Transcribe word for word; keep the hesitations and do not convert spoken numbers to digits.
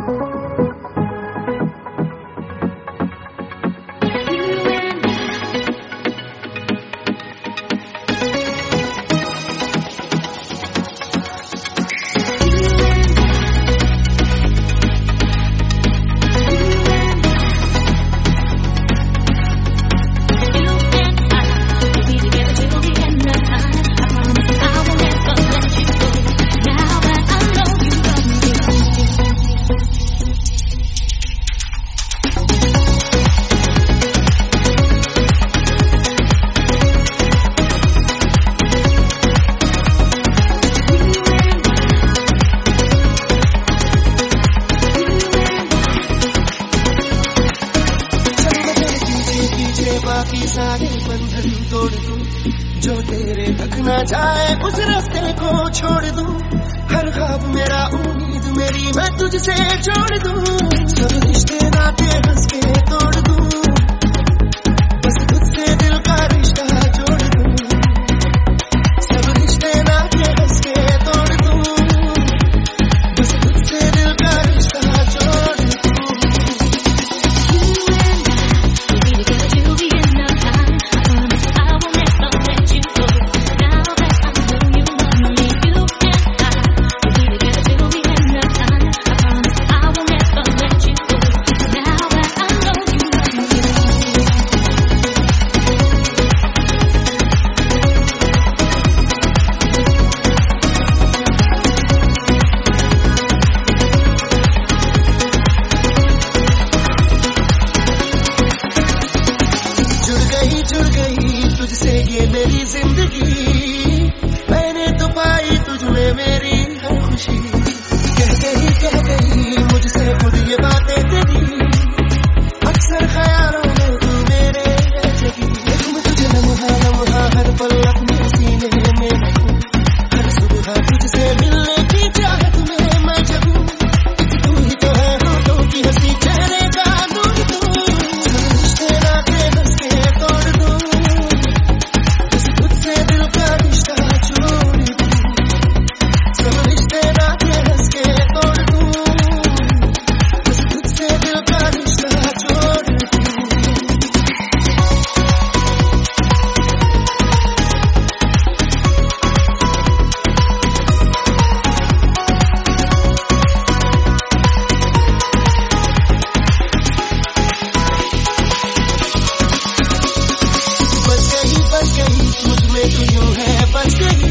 बाकी सारे बंधन तोड़ दूं, जो तेरे तक न जाए उस रास्ते को छोड़ दूं। हर ख्वाब मेरा उम्मीद मेरी मैं तुझसे जोड़ दूं। सब रिश्ते नाते हंस के तोड़ दूं, बस तुझसे दिल का रिश्ता जोड़ दूं। सब रिश्ते नाते हंस के तोड़ दूं, बस तुझसे दिल का रिश्ता जोड़ दूं। जुड़ गई तुझसे ये मेरी जिंदगी, मैंने तो पाई तुझ में मेरी हर खुशी। कह गई कह गई मुझसे खुद ये बातें तेरी, अक्सर ख्यालों में तू मेरे जगी। मैं तुझे लम्हा लम्हा हर पल अपने सीने में रखूं, हर सुबह तुझसे मिलने की चाहत में मैं जगूं। तू ही तो है होठों की हंसी चेहरे का नूर तू। सब रिश्ते नाते हंस के तोड़ दूं, मुझ में तू यूं है बस गई।